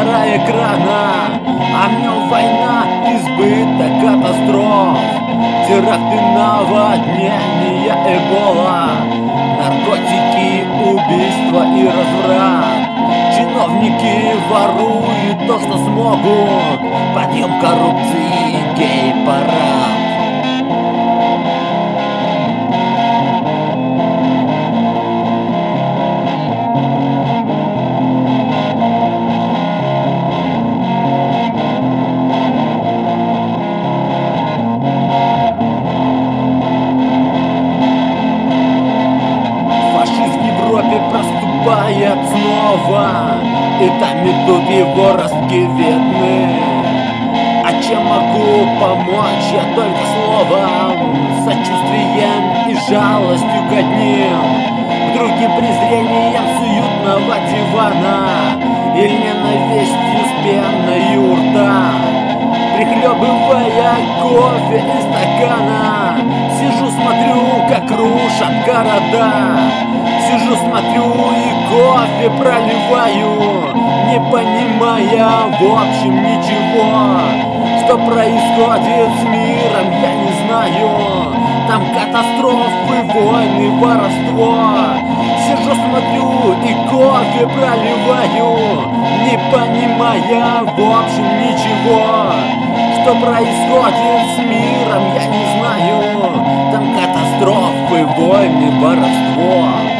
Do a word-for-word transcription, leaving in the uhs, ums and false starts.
сгорая крана, а в нем война, избыток катастроф, теракты, наводнения, эбола, наркотики, убийства и разврат. Чиновники воруют то, что смогут, подъем коррупции, гей-парад. Проступает снова, и там идут его ростки видны. А чем могу помочь я только словом, сочувствием и жалостью к одним, к другим презрением с уютного дивана или ненавистью с пеной у рта. Прихлебывая кофе из стакана, сижу, смотрю, как рушат города. Сижу, смотрю и кофе проливаю, не понимая в общем ничего. Что происходит с миром, я не знаю. Там катастрофы, войны, воровство. Сижу, смотрю и кофе проливаю, не понимая в общем ничего. Что происходит с миром, я не знаю. Там катастрофы, войны, воровство.